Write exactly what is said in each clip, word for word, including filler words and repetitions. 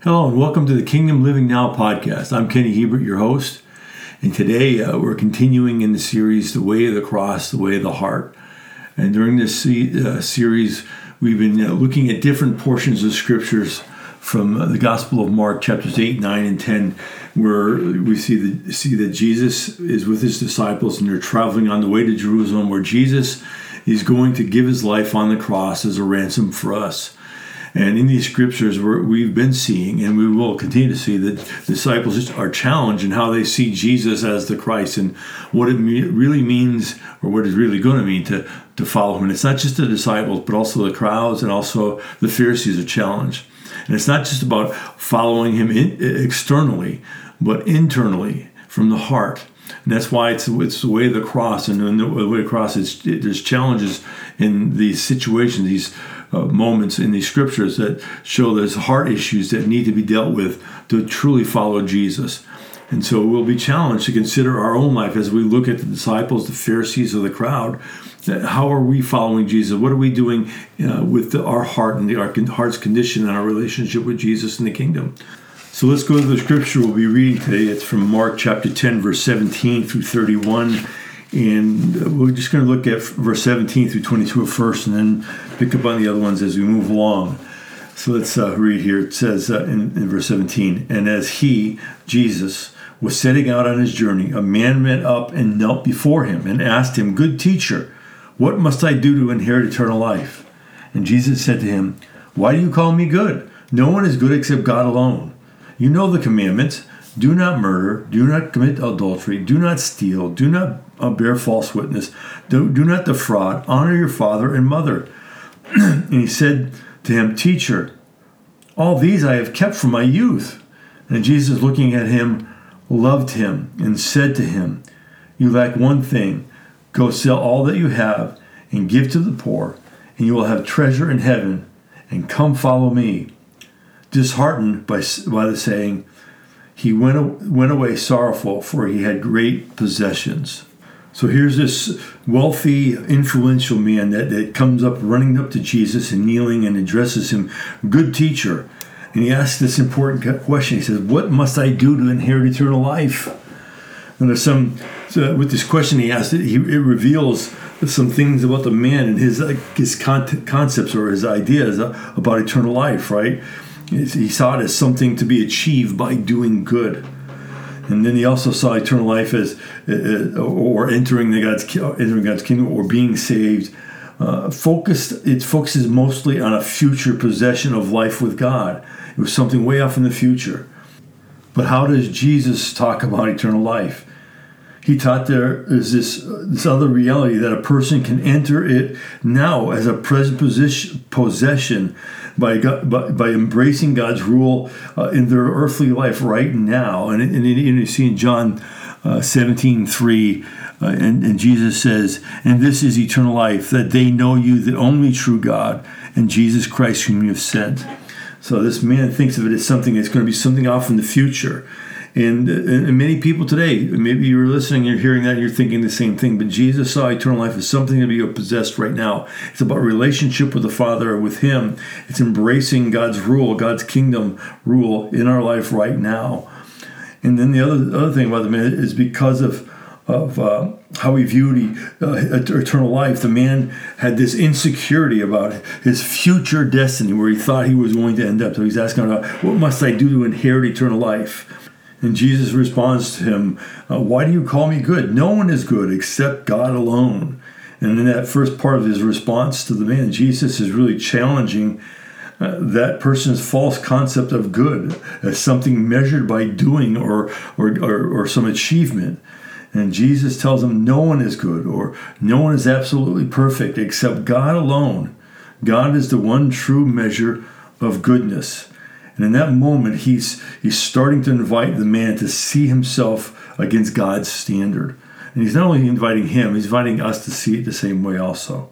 Hello and welcome to the Kingdom Living Now podcast. I'm Kenny Hebert, your host, and today uh, we're continuing in the series, The Way of the Cross, The Way of the Heart. And during this uh, series, we've been uh, looking at different portions of scriptures from uh, the Gospel of Mark, chapters eight, nine, and ten, where we see, the, see that Jesus is with his disciples and they're traveling on the way to Jerusalem, where Jesus is going to give his life on the cross as a ransom for us. And in these scriptures, we're, we've been seeing, and we will continue to see, that disciples are challenged in how they see Jesus as the Christ and what it me- really means, or what it's really going to mean to, to follow him. And it's not just the disciples, but also the crowds, and also the Pharisees are challenged. And it's not just about following him in, externally, but internally, from the heart. And that's why it's it's the way of the cross. And in the way of the cross, it's, it, there's challenges in these situations, these uh, moments in these scriptures that show there's heart issues that need to be dealt with to truly follow Jesus. And so we'll be challenged to consider our own life as we look at the disciples, the Pharisees, or the crowd. That how are we following Jesus? What are we doing uh, with the, our heart and the, our heart's condition and our relationship with Jesus and the kingdom? So let's go to the scripture we'll be reading today. It's from Mark chapter ten, verse seventeen through thirty-one. And we're just going to look at verse seventeen through twenty-two first, and then pick up on the other ones as we move along. So let's uh, read here. It says uh, in, in verse seventeen, "And as he, Jesus, was setting out on his journey, a man went up and knelt before him and asked him, 'Good teacher, what must I do to inherit eternal life?' And Jesus said to him, 'Why do you call me good? No one is good except God alone. You know the commandments. Do not murder. Do not commit adultery. Do not steal. Do not uh, bear false witness. Do, do not defraud. Honor your father and mother.' And he said to him, 'Teacher, all these I have kept from my youth.' And Jesus, looking at him, loved him and said to him, 'You lack one thing. Go sell all that you have and give to the poor, and you will have treasure in heaven, and come follow me.' Disheartened by, by the saying, he went, went away sorrowful, for he had great possessions." So here's this wealthy, influential man that, that comes up, running up to Jesus and kneeling and addresses him, "Good teacher." And he asks this important question. He says, "What must I do to inherit eternal life?" And there's some, so with this question he asked, it, he, it reveals some things about the man and his, like, his con- concepts or his ideas about eternal life, right? He saw it as something to be achieved by doing good. And then he also saw eternal life as, uh, or entering the God's entering God's kingdom, or being saved. Uh, focused, it focuses mostly on a future possession of life with God. It was something way off in the future. But how does Jesus talk about eternal life? He taught there is this this other reality that a person can enter it now as a present position, possession by, God, by by embracing God's rule uh, in their earthly life right now. And, and, and you see in John uh, seventeen three, uh, and, and Jesus says, "And this is eternal life, that they know you, the only true God, and Jesus Christ whom you have sent." So this man thinks of it as something that's going to be something off in the future. And, and many people today, maybe you're listening, you're hearing that, and you're thinking the same thing. But Jesus saw eternal life as something to be possessed right now. It's about relationship with the Father, with Him. It's embracing God's rule, God's kingdom rule in our life right now. And then the other other thing about the man is because of of uh, how he viewed uh, eternal life, the man had this insecurity about his future destiny, where he thought he was going to end up. So he's asking, "What must I do to inherit eternal life?" And Jesus responds to him, uh, "Why do you call me good? No one is good except God alone." And in that first part of his response to the man, Jesus is really challenging uh, that person's false concept of good as something measured by doing or, or, or, or some achievement. And Jesus tells him no one is good, or no one is absolutely perfect except God alone. God is the one true measure of goodness. And in that moment, he's he's starting to invite the man to see himself against God's standard. And he's not only inviting him, he's inviting us to see it the same way also.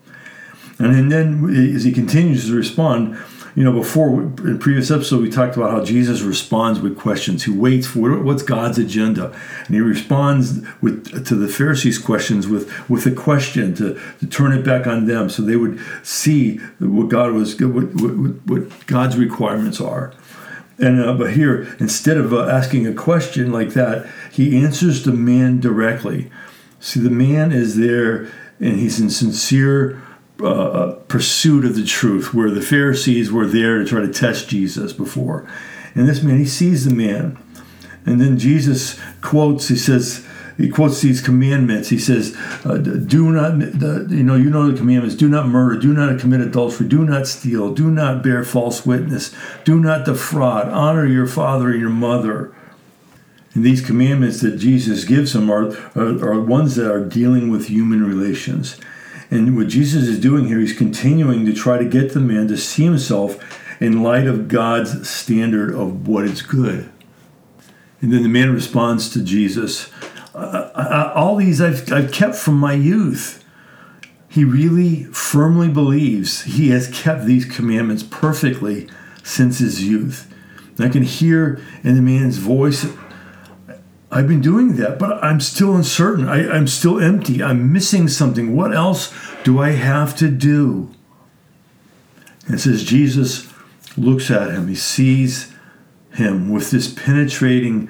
And then as he continues to respond, you know, before, in previous episode, we talked about how Jesus responds with questions. He waits for what's God's agenda. And he responds with to the Pharisees' questions with, with a question to, to turn it back on them so they would see what God was, what, what, what God's requirements are. And uh, but here, instead of uh, asking a question like that, he answers the man directly. See, the man is there, and he's in sincere uh, pursuit of the truth, where the Pharisees were there to try to test Jesus before. And this man, he sees the man. And then Jesus quotes, he says, he quotes these commandments. He says, uh, do not, the, you know, you know the commandments, do not murder, do not commit adultery, do not steal, do not bear false witness, do not defraud, honor your father and your mother. And these commandments that Jesus gives him are, are, are ones that are dealing with human relations. And what Jesus is doing here, he's continuing to try to get the man to see himself in light of God's standard of what is good. And then the man responds to Jesus, Uh, I, all these I've, I've kept from my youth. He really firmly believes he has kept these commandments perfectly since his youth. And I can hear in the man's voice, I've been doing that, but I'm still uncertain. I, I'm still empty. I'm missing something. What else do I have to do? And it says Jesus looks at him. He sees him with this penetrating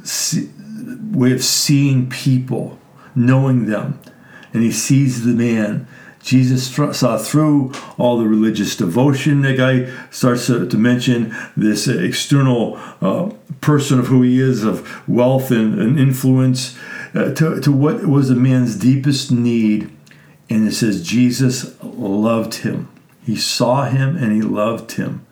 way of seeing people, knowing them. And he sees the man. Jesus saw through all the religious devotion. The guy starts to, to mention this external uh, person of who he is, of wealth and, and influence, uh, to, to what was the man's deepest need. And it says Jesus loved him. He saw him and he loved him.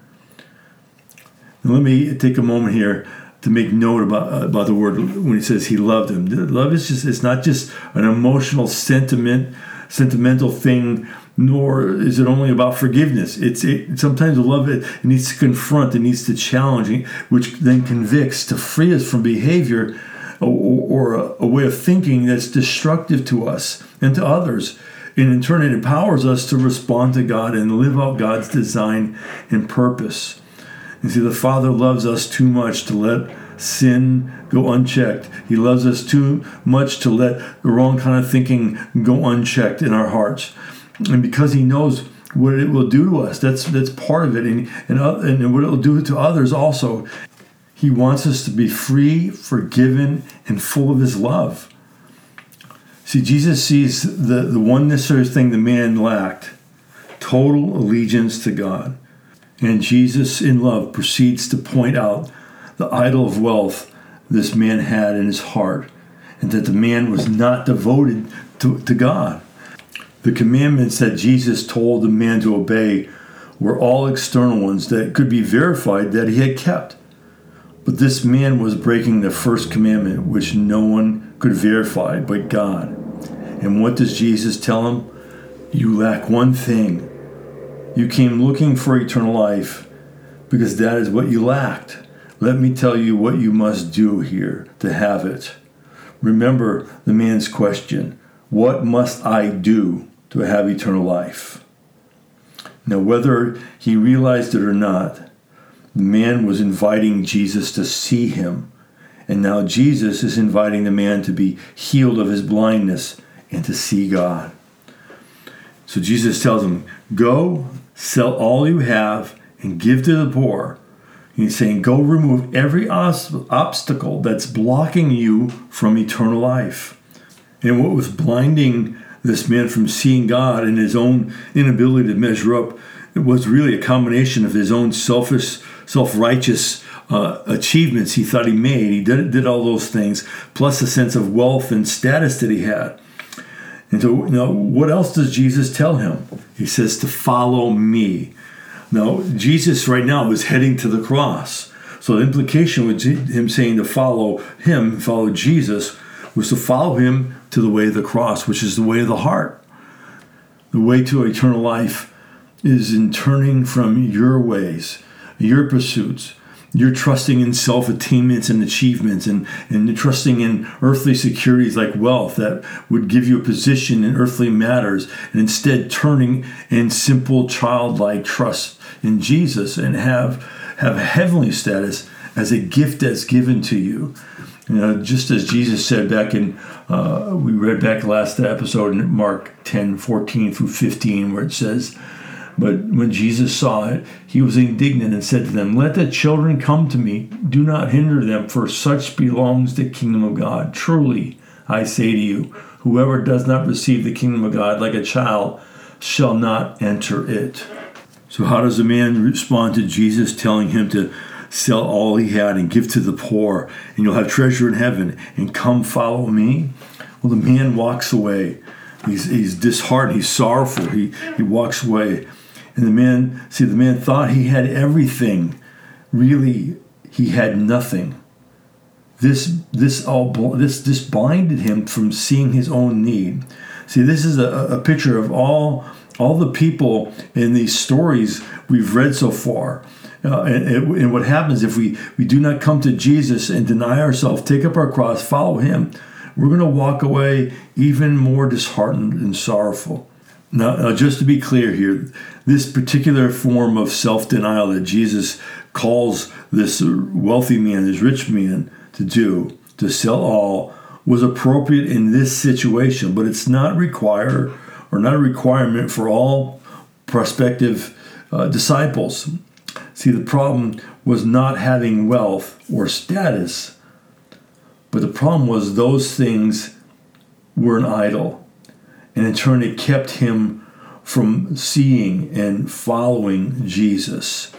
And let me take a moment here to make note about uh, about the word when he says he loved him. Love is just, it's not just an emotional sentiment, sentimental thing, nor is it only about forgiveness. It's it, sometimes love it, it needs to confront, it needs to challenge, which then convicts to free us from behavior or, or a, a way of thinking that's destructive to us and to others. And in turn, it empowers us to respond to God and live out God's design and purpose. You see, the Father loves us too much to let sin go unchecked. He loves us too much to let the wrong kind of thinking go unchecked in our hearts. And because he knows what it will do to us, that's that's part of it, and, and, and what it will do to others also. He wants us to be free, forgiven, and full of his love. See, Jesus sees the, the one necessary thing the man lacked, total allegiance to God. And Jesus, in love, proceeds to point out the idol of wealth this man had in his heart, and that the man was not devoted to, to God. The commandments that Jesus told the man to obey were all external ones that could be verified that he had kept. But this man was breaking the first commandment, which no one could verify but God. And what does Jesus tell him? You lack one thing. You came looking for eternal life because that is what you lacked. Let me tell you what you must do here to have it. Remember the man's question, what must I do to have eternal life? Now, whether he realized it or not, the man was inviting Jesus to see him. And now Jesus is inviting the man to be healed of his blindness and to see God. So Jesus tells him, go, sell all you have, and give to the poor. And he's saying, go remove every obstacle that's blocking you from eternal life. And what was blinding this man from seeing God and his own inability to measure up, it was really a combination of his own selfish, self-righteous uh, achievements he thought he made. He did, did all those things, plus a sense of wealth and status that he had. And so, you know, what else does Jesus tell him? He says to follow me. Now, Jesus right now is heading to the cross. So the implication with him saying to follow him, follow Jesus, was to follow him to the way of the cross, which is the way of the heart. The way to eternal life is in turning from your ways, your pursuits. You're trusting in self-attainments and achievements and, and trusting in earthly securities like wealth that would give you a position in earthly matters, and instead turning in simple childlike trust in Jesus and have, have a heavenly status as a gift that's given to you. You know, just as Jesus said back in, uh, we read back last episode in Mark ten, fourteen through fifteen, where it says, But when Jesus saw it, he was indignant and said to them, "Let the children come to me. Do not hinder them, for such belongs the kingdom of God. Truly, I say to you, whoever does not receive the kingdom of God like a child shall not enter it." So how does a man respond to Jesus telling him to sell all he had and give to the poor, and you'll have treasure in heaven, and come follow me? Well, the man walks away. He's, he's disheartened. He's sorrowful. He, he walks away. And the man, see, the man thought he had everything. Really, he had nothing. This this all this this blinded him from seeing his own need. See, this is a, a picture of all all the people in these stories we've read so far. Uh, and, and what happens if we, we do not come to Jesus and deny ourselves, take up our cross, follow him, we're going to walk away even more disheartened and sorrowful. Now, now, just to be clear here, this particular form of self-denial that Jesus calls this wealthy man, this rich man, to do, to sell all, was appropriate in this situation, but it's not required or not a requirement for all prospective uh, disciples. See, the problem was not having wealth or status, but the problem was those things were an idol. And in turn, it kept him from seeing and following Jesus.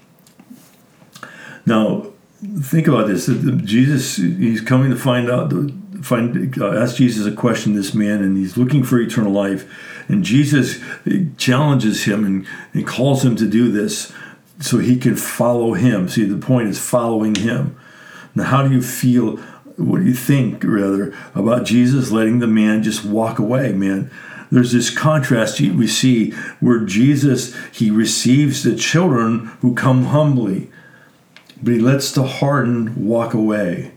Now, think about this. Jesus, he's coming to find out, find, uh, ask Jesus a question, this man, and he's looking for eternal life. And Jesus challenges him and, and calls him to do this so he can follow him. See, the point is following him. Now, how do you feel, what do you think, rather, about Jesus letting the man just walk away, man? There's this contrast we see where Jesus, he receives the children who come humbly, but he lets the hardened walk away.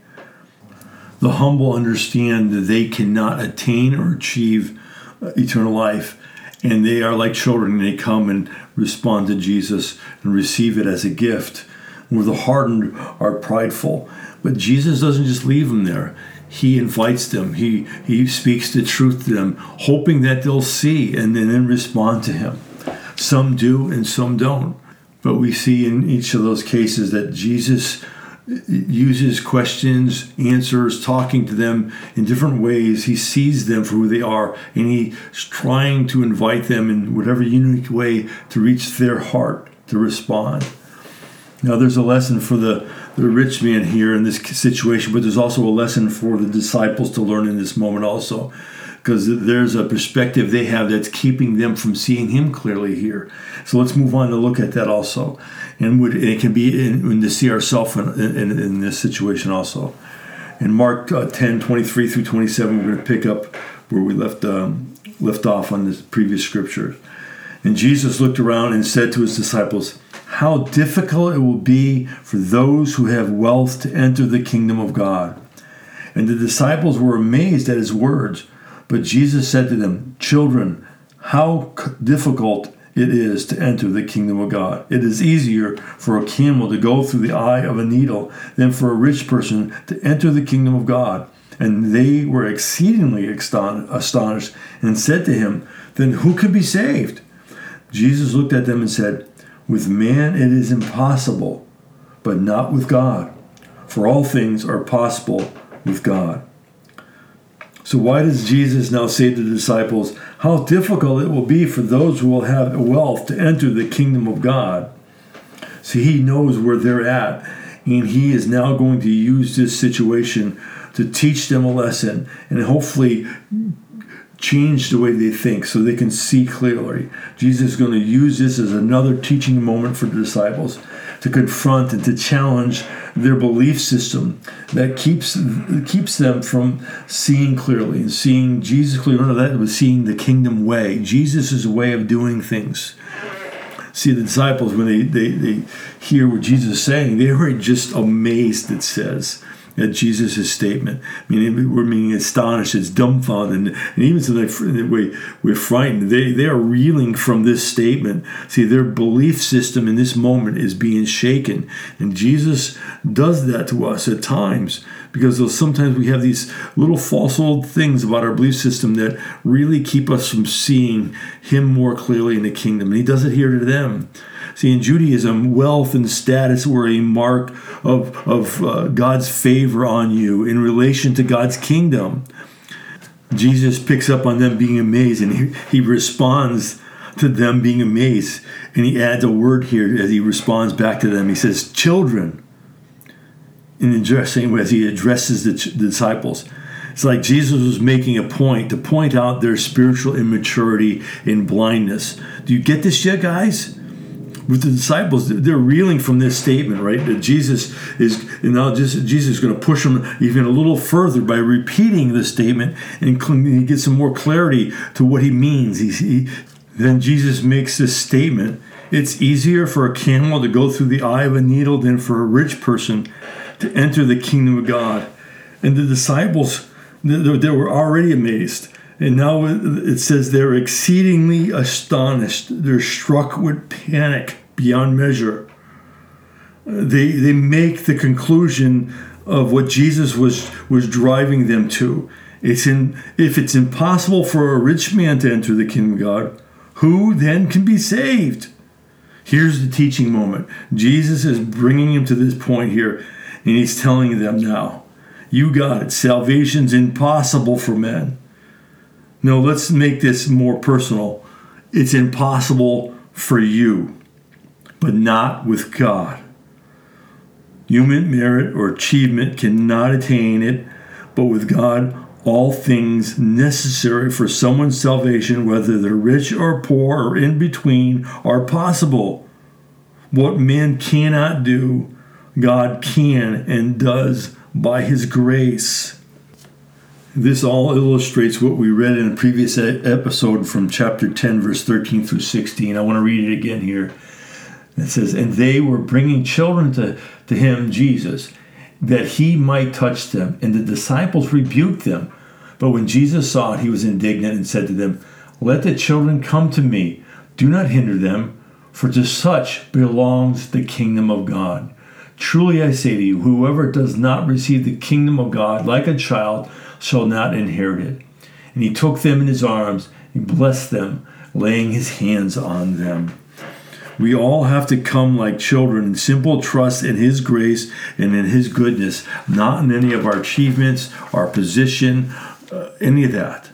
The humble understand that they cannot attain or achieve eternal life, and they are like children. They come and respond to Jesus and receive it as a gift, where the hardened are prideful. But Jesus doesn't just leave them there. He invites them. He he speaks the truth to them, hoping that they'll see and then, then respond to him. Some do and some don't. But we see in each of those cases that Jesus uses questions, answers, talking to them in different ways. He sees them for who they are, and he's trying to invite them in whatever unique way to reach their heart to respond. Now, there's a lesson for the, the rich man here in this situation, but there's also a lesson for the disciples to learn in this moment also, because there's a perspective they have that's keeping them from seeing him clearly here. So let's move on to look at that also. And it can be in, in to see ourselves in, in, in this situation also. In Mark uh, ten, twenty-three through twenty-seven, we're going to pick up where we left um, left off on this previous scripture. And Jesus looked around and said to his disciples, "How difficult it will be for those who have wealth to enter the kingdom of God." And the disciples were amazed at his words. But Jesus said to them, "Children, how difficult it is to enter the kingdom of God. It is easier for a camel to go through the eye of a needle than for a rich person to enter the kingdom of God." And they were exceedingly astonished and said to him, "Then who can be saved?" Jesus looked at them and said, "With man it is impossible, but not with God. For all things are possible with God." So why does Jesus now say to the disciples, how difficult it will be for those who will have wealth to enter the kingdom of God? See, he knows where they're at, and he is now going to use this situation to teach them a lesson and hopefully change the way they think so they can see clearly. Jesus is going to use this as another teaching moment for the disciples to confront and to challenge their belief system that keeps keeps them from seeing clearly and seeing Jesus clearly. None of that was seeing the kingdom way. Jesus is a way of doing things. See, the disciples, when they, they, they hear what Jesus is saying, they were just amazed, it says, at Jesus' statement. I mean, we're meaning astonished, it's dumbfounded, and, and even so they, we, we're frightened. They, they are reeling from this statement. See, their belief system in this moment is being shaken. And Jesus does that to us at times because sometimes we have these little false old things about our belief system that really keep us from seeing him more clearly in the kingdom. And he does it here to them. See, in Judaism, wealth and status were a mark of, of uh, God's favor on you in relation to God's kingdom. Jesus picks up on them being amazed, and he, he responds to them being amazed. And he adds a word here as he responds back to them. He says, children, in the same way as he addresses the, ch- the disciples. It's like Jesus was making a point to point out their spiritual immaturity and blindness. Do you get this yet, guys? With the disciples, they're reeling from this statement, right? That Jesus is, and now just, Jesus is going to push them even a little further by repeating the statement and he gets some more clarity to what he means. He, he, then Jesus makes this statement: it's easier for a camel to go through the eye of a needle than for a rich person to enter the kingdom of God. And the disciples, they, they were already amazed. And now it says they're exceedingly astonished. They're struck with panic beyond measure. They they make the conclusion of what Jesus was, was driving them to. It's in if it's impossible for a rich man to enter the kingdom of God, who then can be saved? Here's the teaching moment. Jesus is bringing him to this point here, and he's telling them now, you got it. Salvation's impossible for men. No, let's make this more personal. It's impossible for you, but not with God. Human merit or achievement cannot attain it, but with God, all things necessary for someone's salvation, whether they're rich or poor or in between, are possible. What man cannot do, God can and does by his grace. This all illustrates what we read in a previous episode from chapter ten, verse thirteen through sixteen. I want to read it again here. It says, and they were bringing children to, to him, Jesus, that he might touch them. And the disciples rebuked them. But when Jesus saw it, he was indignant and said to them, let the children come to me. Do not hinder them, for to such belongs the kingdom of God. Truly I say to you, whoever does not receive the kingdom of God like a child shall not inherit it. And he took them in his arms and blessed them, laying his hands on them. We all have to come like children in simple trust in his grace and in his goodness, not in any of our achievements, our position, uh, any of that.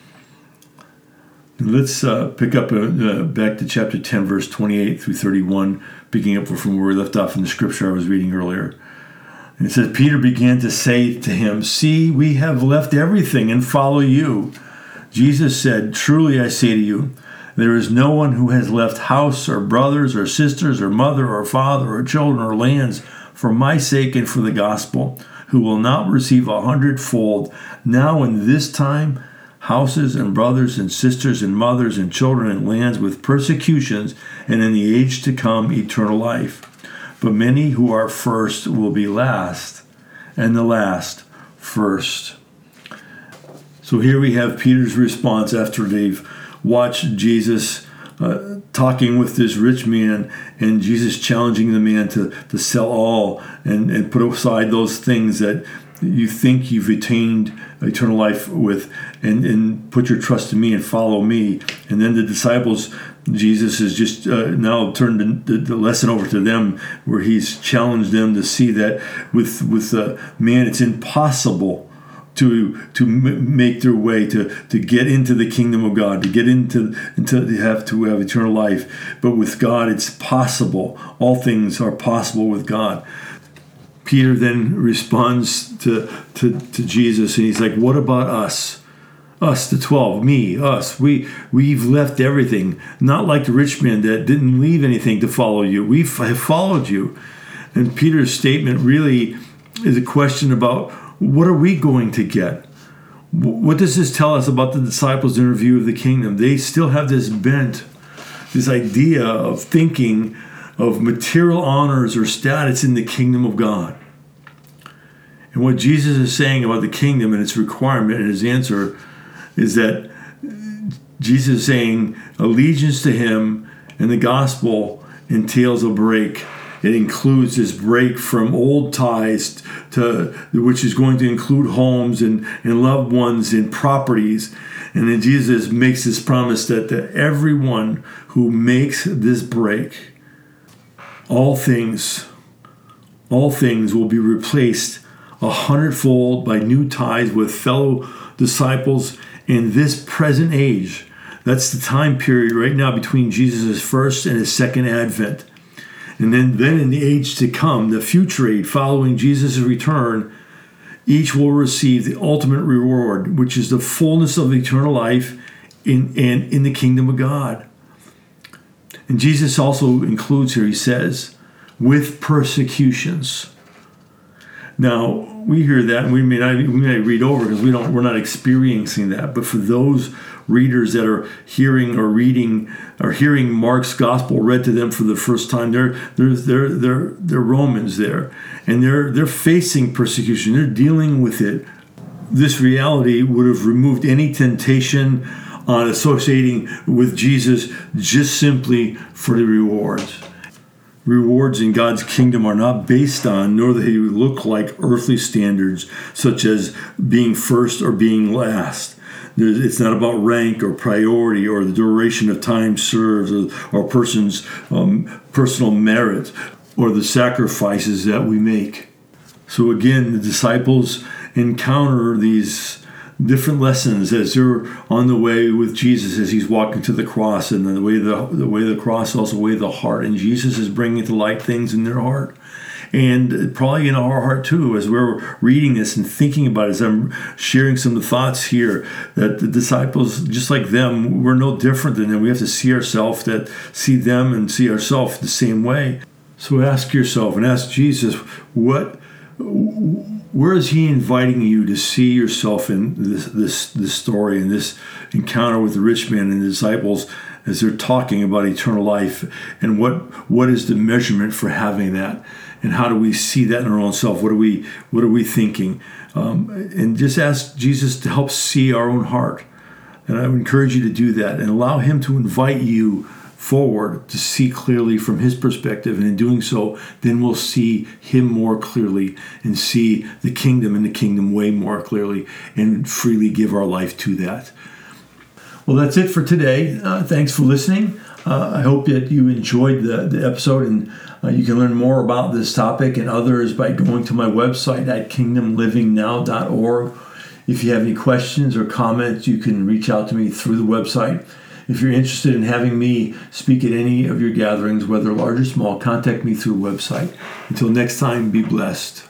Let's uh, pick up uh, back to chapter ten, verse twenty-eight through thirty-one, picking up from where we left off in the scripture I was reading earlier. And it says, Peter began to say to him, see, we have left everything and follow you. Jesus said, truly I say to you, there is no one who has left house or brothers or sisters or mother or father or children or lands for my sake and for the gospel, who will not receive a hundredfold now in this time houses and brothers and sisters and mothers and children and lands with persecutions, and in the age to come eternal life. But many who are first will be last, and the last first. So here we have Peter's response after they've watched Jesus uh, talking with this rich man, and Jesus challenging the man to, to sell all and, and put aside those things that you think you've attained eternal life with, and, and put your trust in me and follow me. And then the disciples, Jesus has just uh, now turned the, the lesson over to them, where he's challenged them to see that with with uh, man, it's impossible to to m- make their way to to get into the kingdom of God, to get into into to have to have eternal life. But with God, it's possible. All things are possible with God. Peter then responds to, to, to Jesus, and he's like, what about us? Us, the twelve, me, us. We, we've left everything. Not like the rich man that didn't leave anything to follow you. We have followed you. And Peter's statement really is a question about, what are we going to get? What does this tell us about the disciples' interview of the kingdom? They still have this bent, this idea of thinking of material honors or status in the kingdom of God. And what Jesus is saying about the kingdom and its requirement and his answer is that Jesus is saying allegiance to him and the gospel entails a break. it includes this break from old ties to which is going to include homes and, and loved ones and properties. And then Jesus makes this promise that, that everyone who makes this break, all things, all things will be replaced a hundredfold by new ties with fellow disciples in this present age. That's the time period right now between Jesus' first and his second advent. And then, then in the age to come, the future age following Jesus' return, each will receive the ultimate reward, which is the fullness of eternal life in, and in the kingdom of God. And Jesus also includes here, he says, with persecutions. Now, we hear that, and we may not, we may read over because we don't, we're not experiencing that. But for those readers that are hearing or reading or hearing Mark's gospel read to them for the first time, they're they're they're they're, they're Romans there, and they're they're facing persecution. They're dealing with it. This reality would have removed any temptation on associating with Jesus just simply for the rewards. Rewards in God's kingdom are not based on, nor do they look like earthly standards, such as being first or being last. It's not about rank or priority or the duration of time served or, or a person's um, personal merit or the sacrifices that we make. So again, the disciples encounter these different lessons as they're on the way with Jesus as he's walking to the cross, and the way the, the way of the cross is also the way of the heart. And Jesus is bringing to light things in their heart. And probably in our heart too, as we're reading this and thinking about it, as I'm sharing some of the thoughts here, that the disciples, just like them, we're no different than them. We have to see ourselves, that see them and see ourselves the same way. So ask yourself and ask Jesus, what, where is he inviting you to see yourself in this this this story and this encounter with the rich man and the disciples as they're talking about eternal life, and what what is the measurement for having that? And how do we see that in our own self? What are we What are we thinking? Um, and just ask Jesus to help see our own heart. And I would encourage you to do that and allow him to invite you forward to see clearly from his perspective. And in doing so, then we'll see him more clearly and see the kingdom and the kingdom way more clearly and freely give our life to that. Well, that's it for today. Uh, thanks for listening. Uh, I hope that you enjoyed the, the episode, and uh, you can learn more about this topic and others by going to my website at kingdom living now dot org. If you have any questions or comments, you can reach out to me through the website. If you're interested in having me speak at any of your gatherings, whether large or small, contact me through the website. Until next time, be blessed.